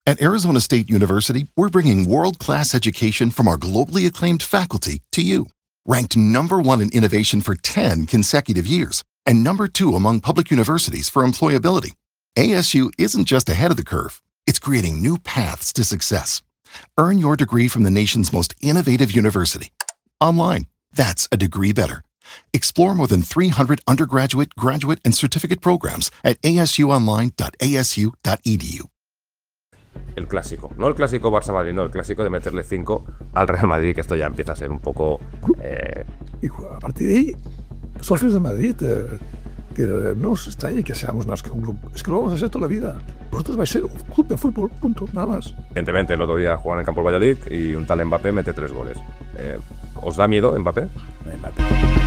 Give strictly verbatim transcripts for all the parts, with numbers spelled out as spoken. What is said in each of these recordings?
At Arizona State University, we're bringing world-class education from our globally acclaimed faculty to you. Ranked number one in innovation for ten consecutive years and number two among public universities for employability, A S U isn't just ahead of the curve, it's creating new paths to success. Earn your degree from the nation's most innovative university. Online, that's a degree better. Explore more than three hundred undergraduate, graduate, and certificate programs at a s u online dot a s u dot e d u. El clásico, no el clásico Barça-Madrid, no, el clásico de meterle cinco al Real Madrid, que esto ya empieza a ser un poco... Eh... Y a partir de ahí, socios de Madrid, eh, que no os extrañe que seamos más que un club, es que lo vamos a hacer toda la vida. Vosotros vais a ser un club de fútbol, punto, nada más. Evidentemente, el otro día jugaban en el campo del Valladolid y un tal Mbappé mete tres goles. Eh, ¿Os da miedo Mbappé? Mbappé.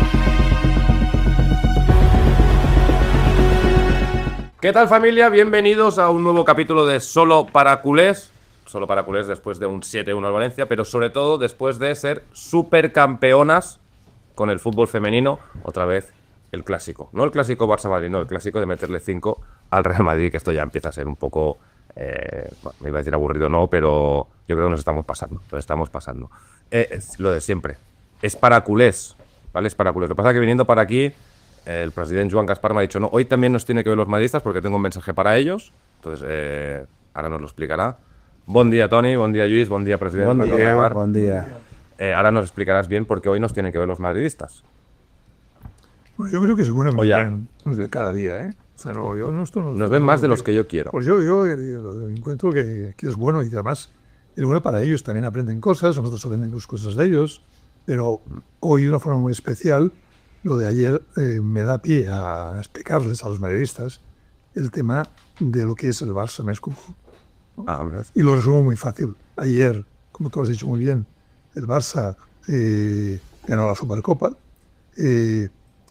¿Qué tal, familia? Bienvenidos a un nuevo capítulo de Solo para Culés. Solo para Culés después de un siete uno al Valencia, pero sobre todo después de ser supercampeonas con el fútbol femenino. Otra vez el clásico. No el clásico Barça-Madrid, no, el clásico de meterle cinco al Real Madrid, que esto ya empieza a ser un poco... Eh, bueno, me iba a decir aburrido, no, pero yo creo que nos estamos pasando. Nos estamos pasando. Eh, es lo de siempre. Es para culés, ¿vale? Es para culés. Lo que pasa es que viniendo para aquí... El presidente Joan Gaspar me ha dicho, no, hoy también nos tiene que ver los madridistas porque tengo un mensaje para ellos. Entonces, eh, ahora nos lo explicará. Buen día, Toni. Buen día, Lluís. Buen día, presidente. Buen día, buen día. Eh, ahora nos explicarás bien por qué hoy nos tienen que ver los madridistas. Bueno, yo creo que seguro nos ven cada día, ¿eh? O sea, no, yo, no, esto no, nos ven más de los que yo quiero. Pues yo, yo, yo encuentro que, que es bueno y además es bueno para ellos. También aprenden cosas, nosotros aprendemos cosas de ellos. Pero hoy, de una forma muy especial, lo de ayer eh, me da pie a explicarles a los madridistas el tema de lo que es el Barça més que un club, ¿no? Ah, y lo resumo muy fácil. Ayer, como tú has dicho muy bien, el Barça eh, ganó la Supercopa. Eh,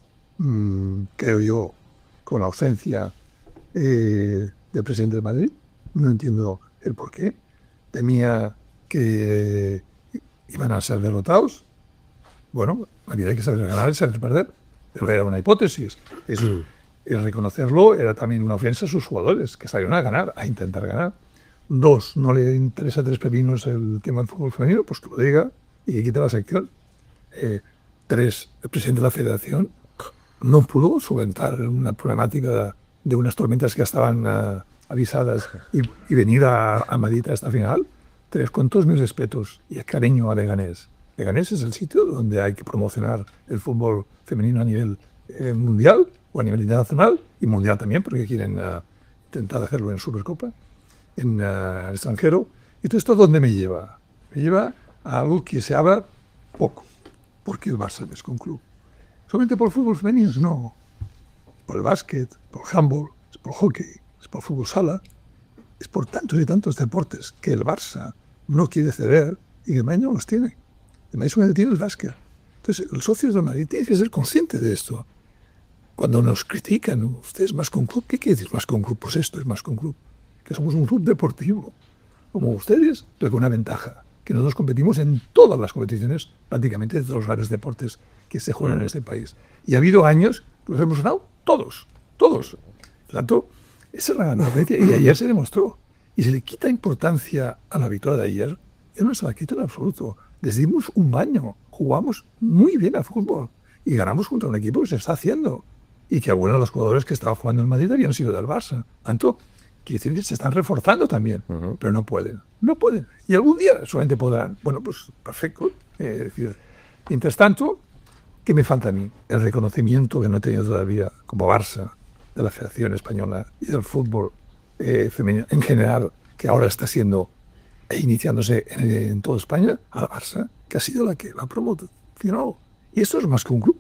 mmm, creo yo, con la ausencia eh, del presidente de Madrid. No entiendo el por qué. Temía que eh, iban a ser derrotados. Bueno, había que saber ganar y saber perder, pero era una hipótesis. Es, mm. El reconocerlo era también una ofensa a sus jugadores, que salieron a ganar, a intentar ganar. Dos, no le interesa tres pepinos el tema del fútbol femenino, pues que lo diga y que quite la sección. Eh, tres, el presidente de la federación no pudo solventar una problemática de unas tormentas que ya estaban uh, avisadas y, y venir a, a Madrid a esta final. Tres, con todos mis respetos y el cariño a Leganés. Leganés es el sitio donde hay que promocionar el fútbol femenino a nivel eh, mundial o a nivel internacional y mundial también, porque quieren uh, intentar hacerlo en Supercopa, en uh, el extranjero. ¿Y todo esto dónde me lleva? Me lleva a algo que se habla poco. ¿Por qué el Barça es un club? ¿Solamente por el fútbol femenino? No. Por el básquet, por el handball, es por el hockey, es por el fútbol sala, es por tantos y tantos deportes que el Barça no quiere ceder y que el Madrid no los tiene. El Madrid solamente tiene el básquet. Entonces, los socios de Madrid tienen que ser conscientes de esto. Cuando nos critican, ¿usted es más que un club? ¿Qué quiere decir más que un club? Pues esto es más que un club. Que somos un club deportivo, como ustedes, pero con una ventaja, que nosotros competimos en todas las competiciones, prácticamente de los varios deportes que se juegan en este país. Y ha habido años que los hemos ganado todos, todos. Por tanto, esa es la gran diferencia. Y ayer se demostró. Y se le quita importancia a la victoria de ayer. Él no se la quita en absoluto. Les dimos un baño, jugamos muy bien al fútbol y ganamos contra un equipo que se está haciendo y que algunos de los jugadores que estaban jugando en Madrid habían sido del Barça. Tanto, quiere decir que se están reforzando también, uh-huh. pero no pueden, no pueden. Y algún día solamente podrán. Bueno, pues perfecto. Eh, es decir, mientras tanto, ¿qué me falta a mí? El reconocimiento que no he tenido todavía como Barça de la Federación Española y del fútbol eh, femenino en general, que ahora está siendo e iniciándose en, en toda España, a la Barça, que ha sido la que la ha promocionado. Y esto es más que un club.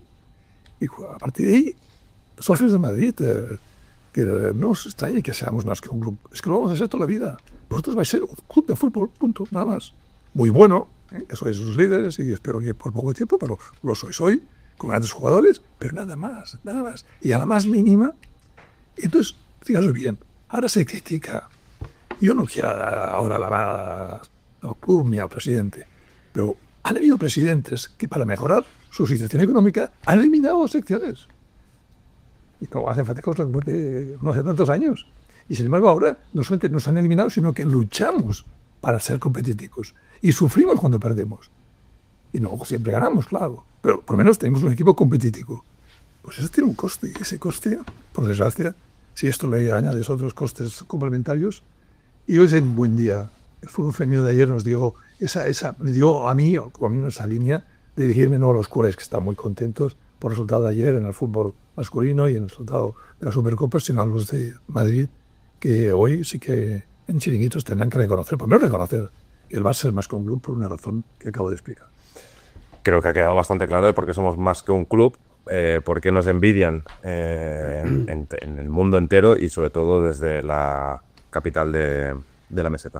Y a partir de ahí, socios de Madrid, eh, que no os extrañe que seamos más que un club. Es que lo vamos a hacer toda la vida. Vosotros vais a ser un club de fútbol, punto, nada más. Muy bueno, ¿eh? Que sois sus líderes y espero que por poco tiempo, pero lo sois hoy, con grandes jugadores, pero nada más, nada más. Y a la más mínima. Entonces, fijaros bien, ahora se critica. Yo no quiero ahora alabar al club ni al presidente, pero han habido presidentes que para mejorar su situación económica han eliminado secciones. Y no hacen falta cosas de no hace tantos años. Y sin embargo ahora no solamente nos han eliminado, sino que luchamos para ser competitivos. Y sufrimos cuando perdemos. Y no siempre ganamos, claro. Pero por lo menos tenemos un equipo competitivo. Pues eso tiene un coste. Y ese coste, por desgracia, si esto le añades otros costes complementarios, y hoy es un buen día. El fútbol femenino de ayer nos dio esa, esa, me dio a mí, o a mí esa línea de dirigirme no a los culés, que están muy contentos por el resultado de ayer en el fútbol masculino y en el resultado de la Supercopa, sino a los de Madrid, que hoy sí que en chiringuitos tendrán que reconocer, primero reconocer que el Barça es más que un club por una razón que acabo de explicar. Creo que ha quedado bastante claro de por qué somos más que un club, eh, por qué nos envidian eh, en, en, en el mundo entero y sobre todo desde la capital de, de la meseta.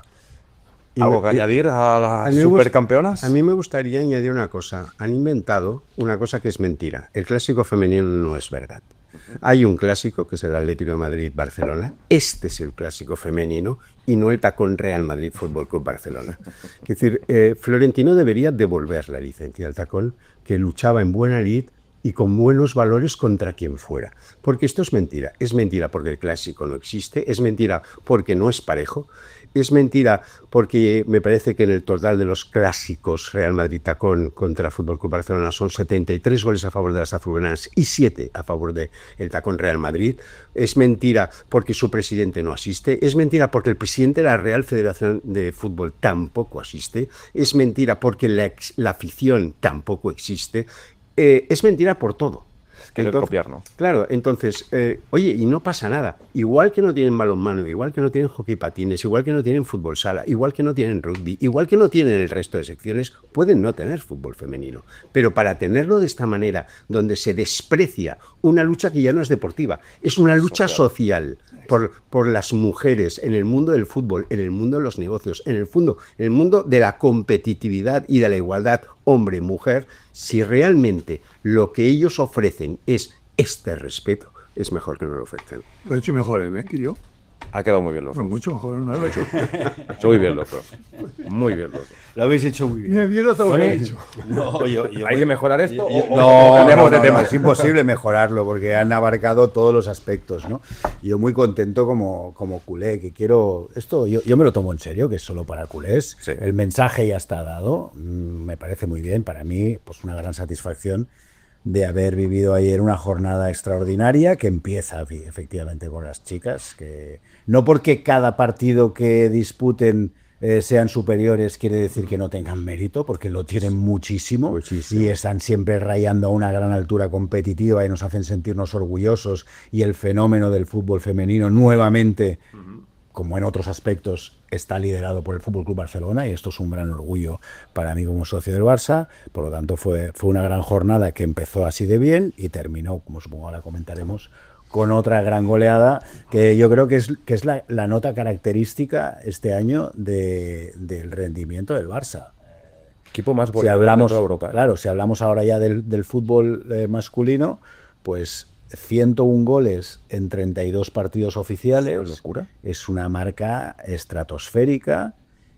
¿Algo que añadir a las a mí me supercampeonas? A mí me gustaría añadir una cosa. Han inventado una cosa que es mentira. El clásico femenino no es verdad. Hay un clásico que es el Atlético de Madrid-Barcelona. Este es el clásico femenino y no el tacón Real Madrid Fútbol Club Barcelona. Es decir, eh, Florentino debería devolver la licencia al tacón, que luchaba en buena lid y con buenos valores contra quien fuera. Porque esto es mentira. Es mentira porque el clásico no existe, es mentira porque no es parejo, es mentira porque me parece que en el total de los clásicos Real Madrid-Tacón contra Fútbol Club Barcelona son setenta y tres goles a favor de las azulgranas y siete a favor del Tacón Real Madrid. Es mentira porque su presidente no asiste. Es mentira porque el presidente de la Real Federación de Fútbol tampoco asiste. Es mentira porque la, la afición tampoco existe. Eh, es mentira por todo. Querer copiarnos. Claro, entonces, eh, oye, y no pasa nada. Igual que no tienen balonmano, igual que no tienen hockey patines, igual que no tienen fútbol sala, igual que no tienen rugby, igual que no tienen el resto de secciones, pueden no tener fútbol femenino. Pero para tenerlo de esta manera, donde se desprecia una lucha que ya no es deportiva, es una lucha social, por, por las mujeres en el mundo del fútbol, en el mundo de los negocios, en el, fondo, en el mundo de la competitividad y de la igualdad hombre-mujer, si realmente lo que ellos ofrecen es este respeto, es mejor que no lo ofrezcan. Lo he hecho mejor, ¿eh? Que yo. Ha quedado muy bien, loco. Pues mucho mejor, no lo he hecho. Muy bien, loco. Muy bien, loco. Lo habéis hecho muy bien. Bien, bien lo Bueno, he hecho. No, yo, yo- ¿Hay que mejorar esto? yo- o- o no, cambiamos no, de no, tema? no, es imposible mejorarlo porque han abarcado todos los aspectos, ¿no? Y yo muy contento como, como culé, que quiero... Esto yo, yo me lo tomo en serio, que es solo para culés. Sí. El mensaje ya está dado. Mm, Me parece muy bien. Para mí, pues una gran satisfacción de haber vivido ayer una jornada extraordinaria que empieza fi- efectivamente con las chicas, que no porque cada partido que disputen eh, sean superiores quiere decir que no tengan mérito, porque lo tienen muchísimo, Muchísimo. y están siempre rayando a una gran altura competitiva y nos hacen sentirnos orgullosos, y el fenómeno del fútbol femenino nuevamente, como en otros aspectos, está liderado por el Fútbol Club Barcelona, y esto es un gran orgullo para mí como socio del Barça. Por lo tanto, fue, fue una gran jornada que empezó así de bien y terminó, como supongo ahora comentaremos, con otra gran goleada, que yo creo que es, que es la, la nota característica este año de, del rendimiento del Barça. Equipo más Si goleador hablamos, de Europa. ¿eh? claro, si hablamos ahora ya del, del fútbol eh, masculino, pues ciento uno goles en treinta y dos partidos oficiales. Qué locura. Es una marca estratosférica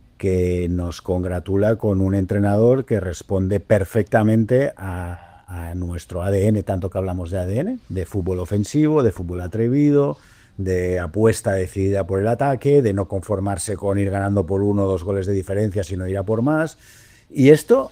que nos congratula con un entrenador que responde perfectamente a, a nuestro A D N, tanto que hablamos de A D N, de fútbol ofensivo, de fútbol atrevido, de apuesta decidida por el ataque, de no conformarse con ir ganando por uno o dos goles de diferencia, sino ir a por más. Y esto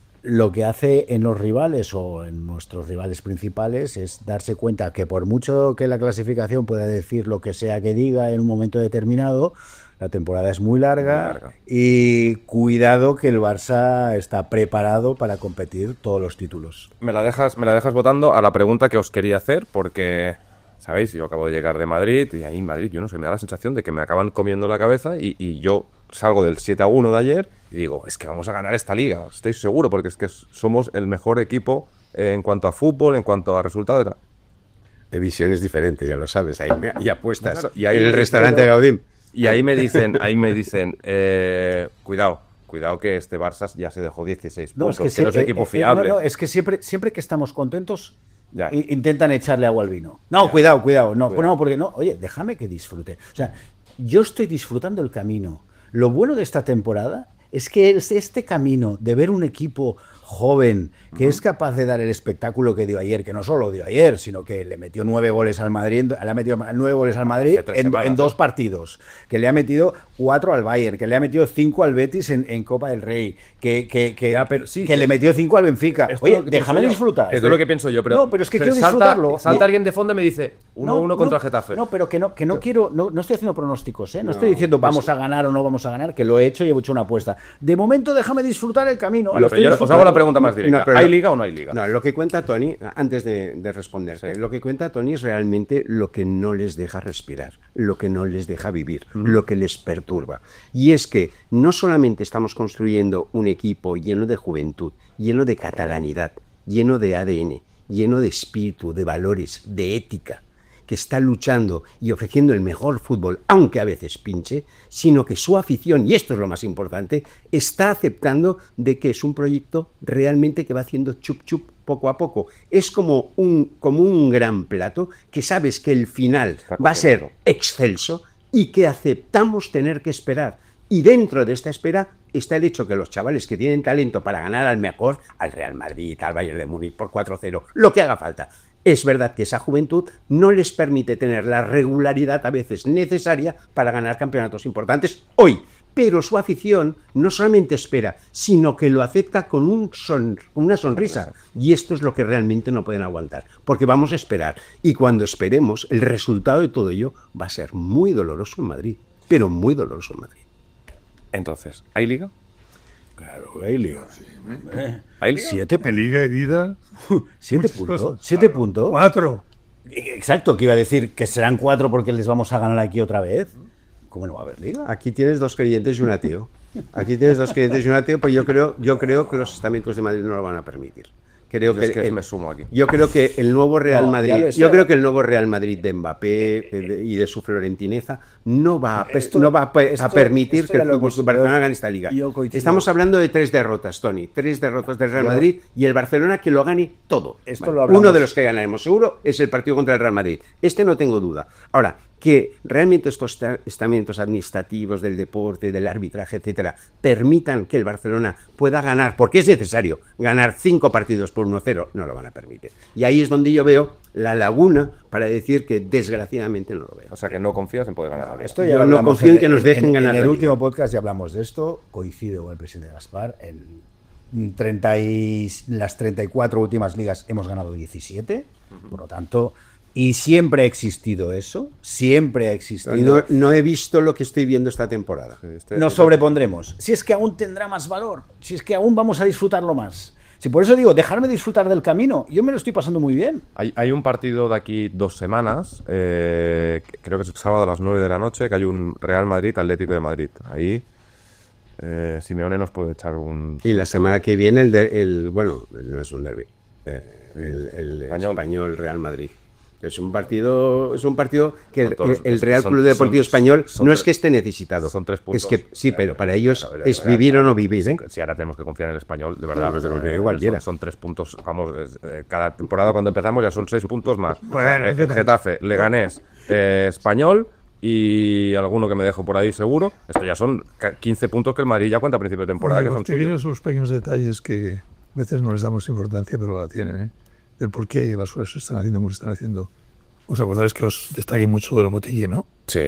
lo que hace en los rivales o en nuestros rivales principales es darse cuenta que por mucho que la clasificación pueda decir lo que sea que diga en un momento determinado, la temporada es muy larga, Muy larga. y cuidado que el Barça está preparado para competir todos los títulos. Me la dejas, me la dejas votando a la pregunta que os quería hacer, porque, ¿sabéis? Yo acabo de llegar de Madrid y ahí en Madrid, yo no sé, me da la sensación de que me acaban comiendo la cabeza y, y yo salgo del siete a uno de ayer y digo, es que vamos a ganar esta liga, estoy seguro, porque es que somos el mejor equipo eh, en cuanto a fútbol, en cuanto a resultados. De visiones diferentes, ya lo sabes. Ahí me- y apuestas. Claro, y y ahí- ahí el restaurante Gaudín. Y ahí me dicen, ahí me dicen, eh, cuidado, cuidado que este Barça ya se dejó dieciséis puntos, que, sie- no es eh, equipo eh, fiable. no, no, es que siempre, siempre que estamos contentos, Ya. i- intentan echarle agua al vino. No, cuidado, cuidado. No, no, porque no. Oye, déjame que disfrute. O sea, yo estoy disfrutando el camino. Lo bueno de esta temporada es que es este camino de ver un equipo joven, que uh-huh. es capaz de dar el espectáculo que dio ayer, que no solo dio ayer, sino que le metió nueve goles al Madrid, le ha metido nueve goles al Madrid en, semanas, en dos partidos, que le ha metido cuatro al Bayern, que le ha metido cinco al Betis en, en Copa del Rey, que, que, que, ya, pero, sí, que sí. le metió cinco al Benfica. Oye, déjame disfrutar. Esto es lo que pienso yo, pero, no, pero es que pero quiero salta, disfrutarlo. Salta no. alguien de fondo y me dice uno uno no, contra no, el Getafe. No, pero que no, que no quiero, no, no estoy haciendo pronósticos, ¿eh? No, no estoy diciendo vamos pues, a ganar o no vamos a ganar, que lo he hecho y he hecho una apuesta. De momento déjame disfrutar el camino. Bueno, pero yo os hago la pregunta más directa. No, pero, ¿hay liga o no hay liga? No, lo que cuenta Tony, antes de, de responder, sí. lo que cuenta Tony es realmente lo que no les deja respirar, lo que no les deja vivir, mm. lo que les perturba. Y es que no solamente estamos construyendo un equipo lleno de juventud, lleno de catalanidad, lleno de A D N, lleno de espíritu, de valores, de ética, que está luchando y ofreciendo el mejor fútbol, aunque a veces pinche, sino que su afición, y esto es lo más importante, está aceptando de que es un proyecto realmente que va haciendo chup chup poco a poco. Es como un, como un gran plato que sabes que el final va a ser excelso y que aceptamos tener que esperar. Y dentro de esta espera está el hecho que los chavales que tienen talento para ganar al mejor, al Real Madrid, al Bayern de Múnich por cuatro cero, lo que haga falta. Es verdad que esa juventud no les permite tener la regularidad a veces necesaria para ganar campeonatos importantes hoy, pero su afición no solamente espera, sino que lo acepta con un son, una sonrisa. Y esto es lo que realmente no pueden aguantar, porque vamos a esperar. Y cuando esperemos, el resultado de todo ello va a ser muy doloroso en Madrid, pero muy doloroso en Madrid. Entonces, ¿hay liga? Claro, hay liga. Sí. ¿Eh? ¿Hay liga? Siete liga y vida. Siete puntos. Siete puntos. Cuatro. Exacto, que iba a decir que serán cuatro porque les vamos a ganar aquí otra vez. ¿Cómo no va a haber liga? Aquí tienes dos creyentes y un ateo. Aquí tienes dos creyentes y un ateo, pues yo creo, yo creo que los estamentos de Madrid no lo van a permitir. Creo que, es que el, me sumo aquí. Yo creo que el nuevo Real no, Madrid, yo creo que el nuevo Real Madrid de Mbappé de, y de su florentineza no va a, esto, no va a, esto, a permitir que el Fútbol Barcelona gane esta liga. Estamos hablando de tres derrotas, Tony, tres derrotas del Real Madrid y el Barcelona que lo gane todo. Esto vale. lo Uno de los que ganaremos seguro es el partido contra el Real Madrid. Este no tengo duda. Ahora, que realmente estos estamentos administrativos del deporte, del arbitraje, etcétera, permitan que el Barcelona pueda ganar, porque es necesario ganar cinco partidos por uno cero, no lo van a permitir. Y ahí es donde yo veo la laguna para decir que desgraciadamente no lo veo. O sea, que no confías en poder ganar. Esto ya yo no confío en que nos dejen en, ganar. En el último podcast ya hablamos de esto, coincido con el presidente Gaspar, en treinta y, las treinta y cuatro últimas ligas hemos ganado diecisiete, uh-huh. por lo tanto... Y siempre ha existido eso, siempre ha existido. No, no he visto lo que estoy viendo esta temporada. Este, Nos sobrepondremos. Si es que aún tendrá más valor, si es que aún vamos a disfrutarlo más. Si por eso digo, dejarme disfrutar del camino. Yo me lo estoy pasando muy bien. Hay, hay un partido de aquí dos semanas, eh, creo que es el sábado a las nueve de la noche, que hay un Real Madrid-Atlético de Madrid. Ahí eh, Simeone nos puede echar un... Y la semana que viene el, de, el bueno, no es un derbi, eh, el, el español. español Real Madrid. Es un partido, es un partido que el, todos, el Real son, Club Deportivo son, Español son, no es que esté necesitado. Son tres puntos. Es que sí, pero para ellos ver, es vivir o no vivir. ¿eh? Si ahora tenemos que confiar en el Español, de verdad. No, no, no, igual son, son tres puntos, vamos, eh, cada temporada cuando empezamos ya son seis puntos más. Bueno, eh, Getafe, Leganés, eh, Español y alguno que me dejo por ahí seguro. Esto ya son quince puntos que el Madrid ya cuenta a principio de temporada. Bueno, que son vienen esos pequeños detalles que a veces no les damos importancia, pero la tienen, ¿eh? El por qué las cosas se están haciendo como se están haciendo. ¿Os acordáis que os destaqué mucho de lo Botellé, no? Sí.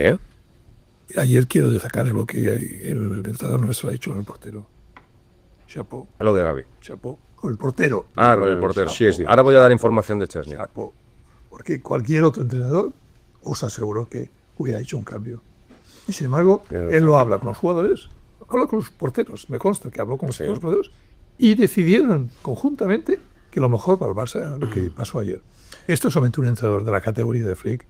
Ayer quiero destacar lo que el entrenador nuestro ha dicho con el portero. Chapó. Lo de Gavi. Chapó. Con el portero. Ah, con el portero. Sí, sí. Ahora voy a dar información de Chesney. Chapó. Porque cualquier otro entrenador os aseguro que hubiera hecho un cambio. Y sin embargo, Pero... él lo habla con los jugadores, habla con los porteros. Me consta que habló con sí. los porteros y decidieron conjuntamente que lo mejor para el Barça era lo que pasó ayer. Esto es solamente un entrenador de la categoría de Flick.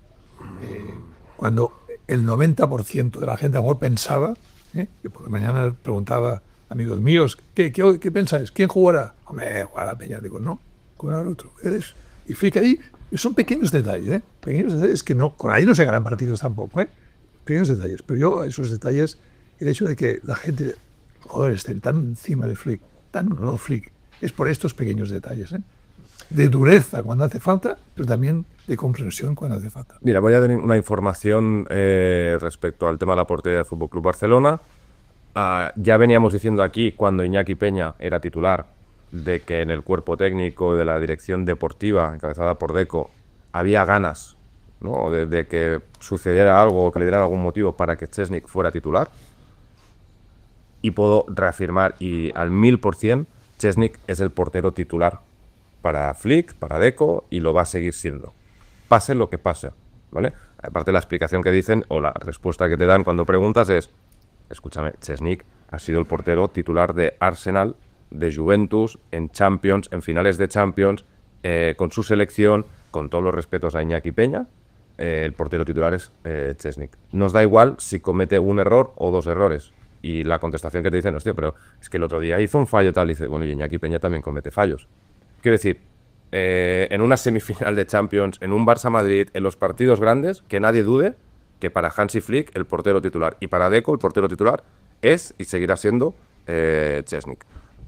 Eh, cuando el noventa por ciento de la gente a lo mejor pensaba, eh, que por la mañana preguntaba a amigos míos, ¿qué, qué, qué pensáis? ¿Quién jugará? Hombre, jugará Peña. Digo, no, jugará el otro. ¿Eres? Y Flick ahí, son pequeños detalles, ¿eh? Pequeños detalles que no, con ahí no se ganan partidos tampoco, ¿eh? Pequeños detalles. Pero yo, esos detalles, el hecho de que la gente, joder, estén tan encima de Flick, tan no Flick, es por estos pequeños detalles, ¿eh? De dureza cuando hace falta, pero también de comprensión cuando hace falta. Mira, voy a dar una información eh, respecto al tema de la portería del F C Barcelona. Uh, ya veníamos diciendo aquí, cuando Iñaki Peña era titular, de que en el cuerpo técnico de la dirección deportiva, encabezada por Deco, había ganas, ¿no?, de, de que sucediera algo o que le diera algún motivo para que Szczęsny fuera titular. Y puedo reafirmar, y al mil por cien, Szczęsny es el portero titular para Flick, para Deco, y lo va a seguir siendo. Pase lo que pase, ¿vale? Aparte, la explicación que dicen, o la respuesta que te dan cuando preguntas es: escúchame, Szczęsny ha sido el portero titular de Arsenal, de Juventus, en Champions, en finales de Champions, eh, con su selección, con todos los respetos a Iñaki Peña, eh, el portero titular es eh, Szczęsny. Nos da igual si comete un error o dos errores. Y la contestación que te dicen, hostia, pero es que el otro día hizo un fallo tal, y dice, bueno, y Iñaki Peña también comete fallos. Quiero decir, eh, en una semifinal de Champions, en un Barça-Madrid, en los partidos grandes, que nadie dude que para Hansi Flick el portero titular y para Deco el portero titular es y seguirá siendo eh, Szczęsny.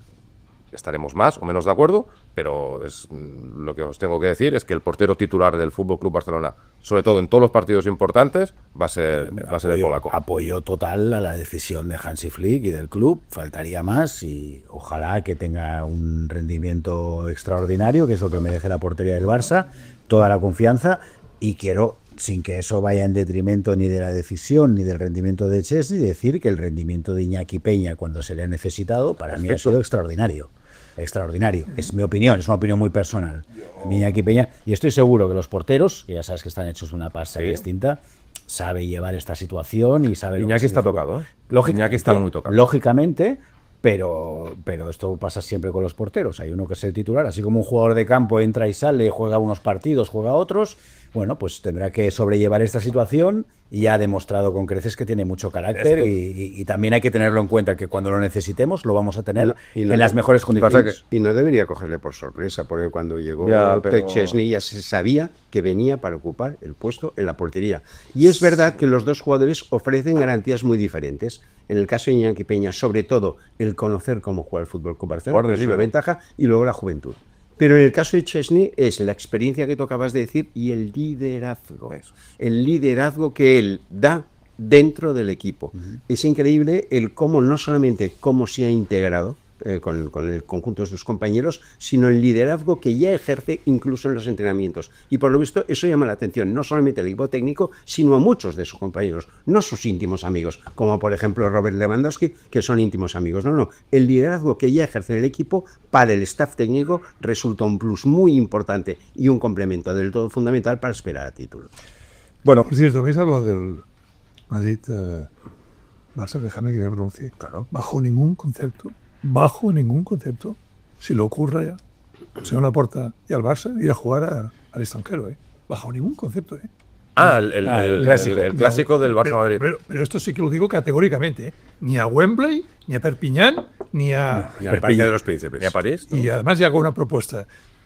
Estaremos más o menos de acuerdo, pero es, lo que os tengo que decir es que el portero titular del F C Barcelona, sobre todo en todos los partidos importantes, va a ser, va a ser el polaco. Apoyo total a la decisión de Hansi Flick y del club, faltaría más, y ojalá que tenga un rendimiento extraordinario, que es lo que merece la portería del Barça, toda la confianza, y quiero, sin que eso vaya en detrimento ni de la decisión ni del rendimiento de Szczęsny, decir que el rendimiento de Iñaki Peña cuando se le ha necesitado, para mí ha sido extraordinario. Extraordinario, es mi opinión, es una opinión muy personal. Iñaki Peña, y estoy seguro que los porteros, que ya sabes que están hechos una pasta sí. distinta, sabe llevar esta situación y sabe... Iñaki está tocado, ¿eh? Lógic- Iñaki está muy tocado. Lógicamente, pero, pero esto pasa siempre con los porteros. Hay uno que es el titular, así como un jugador de campo entra y sale, juega unos partidos, juega otros, bueno, pues tendrá que sobrellevar esta situación, y ya ha demostrado con creces que tiene mucho carácter, y, y, y también hay que tenerlo en cuenta, que cuando lo necesitemos lo vamos a tener y no, en las mejores condiciones. Y no debería cogerle por sorpresa, porque cuando llegó ya, pero... Szczęsny ya se sabía que venía para ocupar el puesto en la portería. Y es verdad que los dos jugadores ofrecen garantías muy diferentes. En el caso de Iñaki Peña, sobre todo el conocer cómo juega el Fútbol Club Barcelona, es una ventaja, y luego la juventud. Pero en el caso de Szczęsny es la experiencia que tú acabas de decir y el liderazgo. El liderazgo que él da dentro del equipo. Uh-huh. Es increíble el cómo, no solamente cómo se ha integrado eh, con, con el conjunto de sus compañeros, sino el liderazgo que ya ejerce incluso en los entrenamientos. Y por lo visto eso llama la atención, no solamente al equipo técnico, sino a muchos de sus compañeros, no sus íntimos amigos, como por ejemplo Robert Lewandowski, que son íntimos amigos. No, no, el liderazgo que ya ejerce el equipo para el staff técnico resulta un plus muy importante y un complemento del todo fundamental para esperar a título. Bueno, por cierto, ¿veis algo del Madrid eh, Barça? Déjame que me pronuncie. Claro. Bajo ningún concepto, bajo ningún concepto, si le ocurra ya, al señor Laporta y al Barça, ir a jugar a, al extranjero, ¿eh? Bajo ningún concepto, ¿eh? Ah, el, el, ah, el, el clásico, el, el clásico del Barça Madrid. Pero, pero, pero esto sí que lo digo categóricamente, ¿eh? Ni a Wembley, ni a Perpiñán, ni a... Ni al Parque de los Príncipes. Ni a París. ¿No? Y además ya hago una propuesta.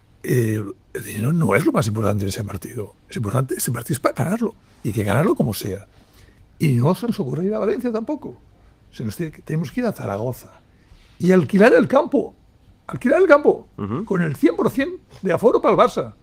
Eh, el dinero no es lo más importante en ese partido. Es importante, ese partido es para ganarlo. Y hay que ganarlo como sea. Y no se nos ocurre ir a Valencia tampoco. Se nos tiene, tenemos que ir a Zaragoza. Y alquilar el campo. Alquilar el campo. Uh-huh. Con el cien por ciento de aforo para el Barça.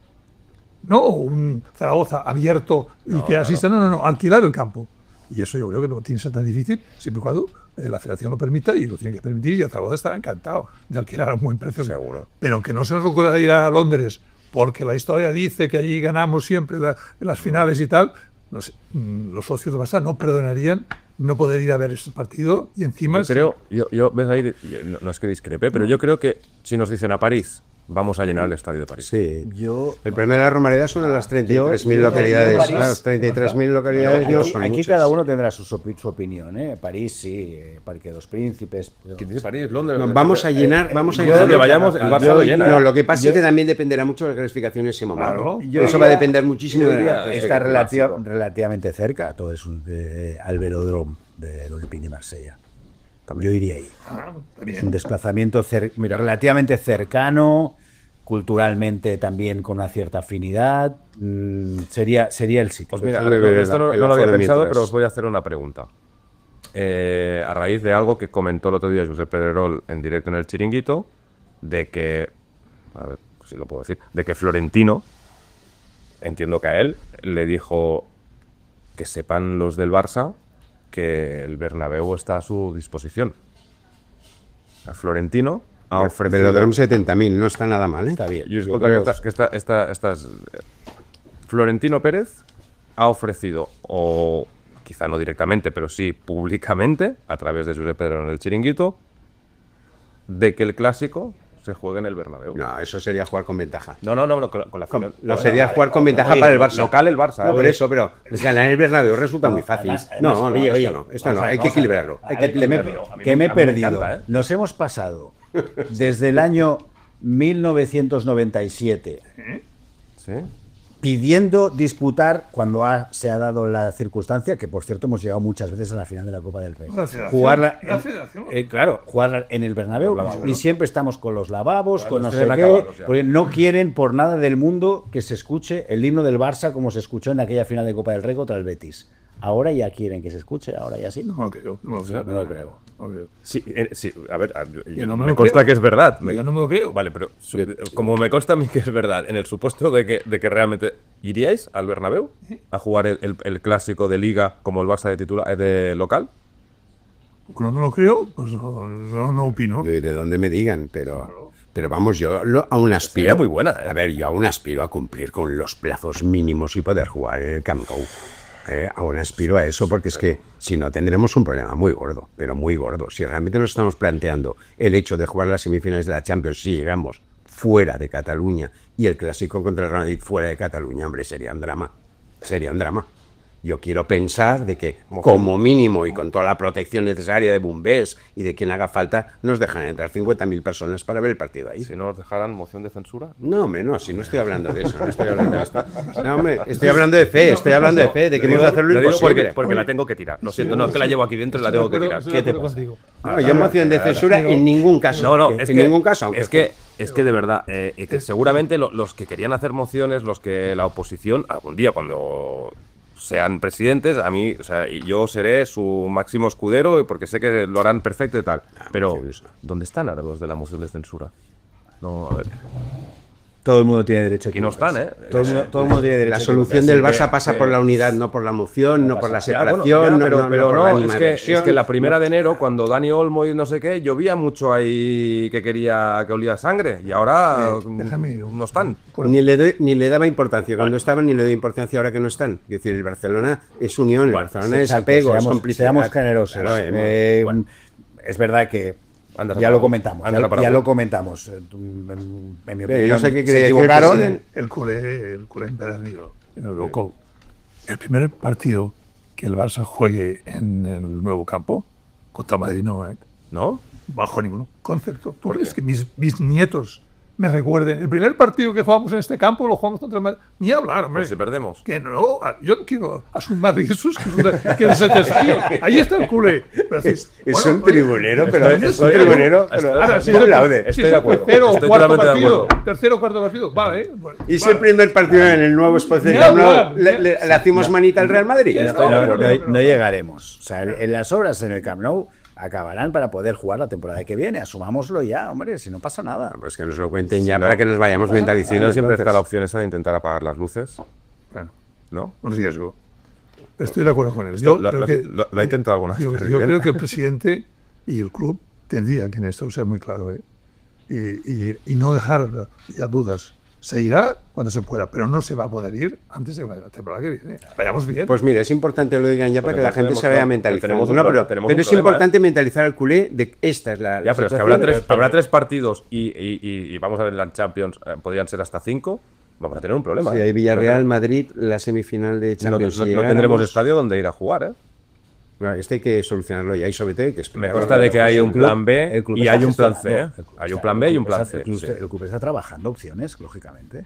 No un Zaragoza abierto y no, que asista, claro. no, no, no, alquilar el campo. Y eso yo creo que no tiene que ser tan difícil, siempre y cuando eh, la federación lo permita, y lo tiene que permitir, y el Zaragoza estará encantado de alquilar a un buen precio. Seguro. Pero que no se nos ocurra ir a Londres, porque la historia dice que allí ganamos siempre la, en las finales y tal, no sé, los socios de Barça no perdonarían no poder ir a ver ese partido, y encima... Yo creo, yo, yo ves ahí, no, no es que discrepe, pero yo creo que si nos dicen a París, vamos a llenar el estadio de París. Sí, yo... El problema de la Romareda son las treinta y tres mil localidades. Las treinta y tres mil localidades no, no aquí, son aquí muchas. Cada uno tendrá su, su opinión, ¿eh? París sí, Parque de los Príncipes... Pero... ¿Qué dices París? Londres... No, vamos a llenar... Vamos a yo llenar que vayamos, el Barça lo llena. No, lo que pasa yo, es que también dependerá mucho de la clasificación en ese momento. Claro, yo, Eso va a depender muchísimo de la Está relativa, relativamente cerca, todo es un, eh, al velódromo del Olympique de Marsella. Yo iría ahí. Ah, un desplazamiento cer Mira, relativamente cercano... culturalmente también con una cierta afinidad, mmm, sería, sería el sitio. Pues mira, esto no, no lo había pensado, pero os voy a hacer una pregunta. Eh, a raíz de algo que comentó el otro día Josep Pedrerol en directo en el Chiringuito, de que, a ver si lo puedo decir, de que Florentino, entiendo que a él, le dijo que sepan los del Barça que el Bernabéu está a su disposición. A Florentino ha ofrecido... Velodrome setenta mil, no está nada mal, ¿eh? Está bien. Y escolta que, esta, que esta, esta, estas, Florentino Pérez ha ofrecido, o quizá no directamente, pero sí públicamente, a través de Josep Pedro en el Chiringuito, de que el clásico se juegue en el Bernabéu. No, eso sería jugar con ventaja. No, no, no, no, con la, con la Con- final. no sería jugar con ventaja Oye, para el Barça. Local el Barça. No, ¿eh? por eso, pero ganar en el Bernabéu resulta muy fácil. además- No, además, no, oye, esto oye, no, esto no, vamos a hay ver, que vamos a ver. equilibrarlo. Hay A que ver, que me, equilibrarlo. A mí que me he me- a mí me perdido. encanta, ¿eh? Nos hemos pasado desde el año mil novecientos noventa y siete Sí. pidiendo disputar, cuando ha- se ha dado la circunstancia, que por cierto hemos llegado muchas veces a la final de la Copa del Rey. La federación, Jugarla la en- federación. eh, claro, jugarla en el Bernabéu y siempre estamos con los lavabos, con no los sé tienen qué, acabados ya. porque no quieren por nada del mundo que se escuche el himno del Barça como se escuchó en aquella final de Copa del Rey contra el Betis. Ahora ya quieren que se escuche, ahora ya sí. No lo creo, no lo creo. No lo creo. No lo creo. Sí, eh, sí, a ver, a- yo- Yo no me me lo consta creo. que es verdad. Me- Yo no me lo creo. Vale, pero su- como me consta a mí que es verdad, en el supuesto de que, de que realmente iríais al Bernabéu a jugar el, el- el clásico de Liga como el Barça de titular de local. Como no lo creo, pues no, no, no opino. De, de donde me digan, pero, pero vamos, yo lo- aún aspiro. Sería muy buena, ¿eh? A ver, yo aún aspiro a cumplir con los plazos mínimos y poder jugar en el Camp Nou. Eh, aún aspiro a eso porque es que si no tendremos un problema muy gordo, pero muy gordo. Si realmente nos estamos planteando el hecho de jugar las semifinales de la Champions si llegamos fuera de Cataluña y el clásico contra el Real Madrid fuera de Cataluña, hombre, sería un drama. Sería un drama. Yo quiero pensar de que, como mínimo, y con toda la protección necesaria de bombers y de quien haga falta, nos dejan entrar cincuenta mil personas para ver el partido ahí. Si no nos dejaran moción de censura. No, hombre, no, si no estoy hablando de eso, no estoy hablando de esto. No, hombre, estoy hablando de fe, estoy hablando de fe, de que hemos de hacerlo Lo digo porque, imposible. porque la tengo que tirar. Lo siento, no, es que la llevo aquí dentro y la tengo que tirar. Estoy ¿Qué de te acuerdo pasa? contigo. No, yo moción de censura en ningún caso. No, no, en es en que, ningún caso. aunque es que, es que de verdad, eh, y que seguramente lo- los que querían hacer mociones, los que la oposición, algún día cuando sean presidentes, a mí, o sea, y yo seré su máximo escudero porque sé que lo harán perfecto y tal. Pero, mociones. ¿dónde están ahora los de la moción de censura? No, a ver. Todo el mundo tiene derecho a Y no están, ¿eh? Todo el mundo, todo el mundo tiene derecho la a solución equivocarse. del que- Barça pasa que- por la unidad, no por la moción, no por la Ya, bueno, separación, ya, no, pero, no, no pero por no, la es, que, animadversión. es que la primera de enero, cuando Dani Olmo y no sé qué, llovía mucho ahí que quería que olía a sangre. Y ahora mm, déjame- no están. Ni le, doy- ni le daba importancia cuando estaban, ni le doy importancia ahora que no están. Es decir, el Barcelona es unión, el Barcelona es Exacto, apego, es seamos, complicidad. seamos generosos. Claro, eh, Eh, bueno. Es verdad que Anda, ya para- lo comentamos, anda ya, para- ya lo comentamos. Eh, En, en mi Pero opinión, yo sé que se creía que el equivocaron. presidente- El culé, el culé empedernido en el local. El primer partido que el Barça juegue en el nuevo campo, contra Madrid no, ¿eh? ¿No? Bajo ningún concepto. ¿Tú crees que mis, mis nietos me recuerden? El primer partido que jugamos en este campo lo jugamos contra Madrid. Ni hablar, hombre. Pues si perdemos. Que no, yo no quiero asumir riesgos que, es una- que es el desafío. Ahí está el culé. Pero Es, es bueno, un oye, tribunero, pero estoy- es un estoy- tribunero. estoy- pero- Ahora, si no es el- aplaude. si Estoy es de el acuerdo. Tercero o Estoy cuarto totalmente de partido. acuerdo. Tercero o cuarto partido. Vale, ¿eh? Bueno, Y si vale. el primer partido en el nuevo espacio Ni del Camp Nou, hablar, le, ni- le- le hacemos manita al Real Madrid. Ya No, está. no, pero- no- pero- no llegaremos. O sea, en las obras en el Camp Nou acabarán para poder jugar la temporada que viene. Asumámoslo ya, hombre, si no pasa nada. Pues que nos lo cuenten ya para que nos vayamos Si no, mentalizando. siempre está la opción esa de intentar apagar las luces, Bueno, ¿no? un riesgo. Estoy de acuerdo con él. Yo, Lo, creo lo- que, lo- lo ha intentado alguna vez. yo, yo creo que el presidente y el club tendrían que en esto ser muy claro, ¿eh? y, y- y no dejar ya dudas. Se irá cuando se pueda, pero no se va a poder ir antes de la temporada que viene. Vayamos bien. Pues mira, es importante que lo digan ya para que la gente tenemos- se vaya no, mentalizando. tenemos un No, pro- pero tenemos pero un es problema, importante mentalizar al culé de que esta es la. Ya, pero es que situación. habrá tres, habrá tres partidos y, y- y- y vamos a ver en la Champions, eh, podrían ser hasta cinco. Vamos a tener un problema. Sí, ¿eh? hay Villarreal, Madrid, la semifinal de No, Champions. no- si no llegáramos- tendremos estadio donde ir a jugar, ¿eh? Bueno, este hay que solucionarlo ya y sobre todo hay que Me explicar. consta de que hay un plan B El club y está hay un plan C. gestionando. ¿eh? El club- Hay o un sea, plan B y el un club plan está- C. El club, sí. el club está trabajando opciones, lógicamente.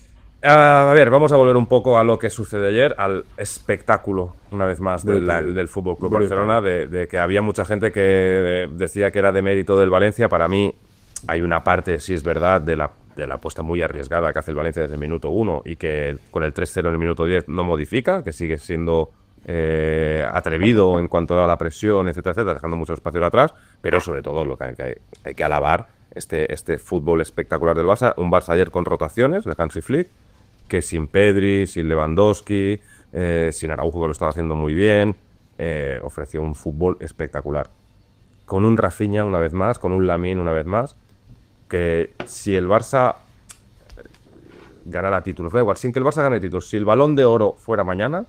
A ver, vamos a volver un poco a lo que sucedió ayer, al espectáculo, una vez más, del, Brutal. del Fútbol Club Brutal. Barcelona, de, de que había mucha gente que eh, decía que era de mérito del Valencia. Para mí, hay una parte, sí es verdad, de la, de la apuesta muy arriesgada que hace el Valencia desde el minuto uno y que con el tres cero en el minuto diez no modifica, que sigue siendo eh, atrevido en cuanto a la presión, etcétera, etcétera, dejando mucho espacio atrás, pero sobre todo lo que hay que, hay que alabar este, este fútbol espectacular del Barça, un Barça ayer con rotaciones de Hansi Flick, que sin Pedri, sin Lewandowski, eh, sin Araujo, que lo estaba haciendo muy bien, eh, ofreció un fútbol espectacular. Con un Rafinha una vez más, con un Lamine una vez más, que si el Barça ganara títulos, da igual, sin que el Barça gane títulos, si el Balón de Oro fuera mañana,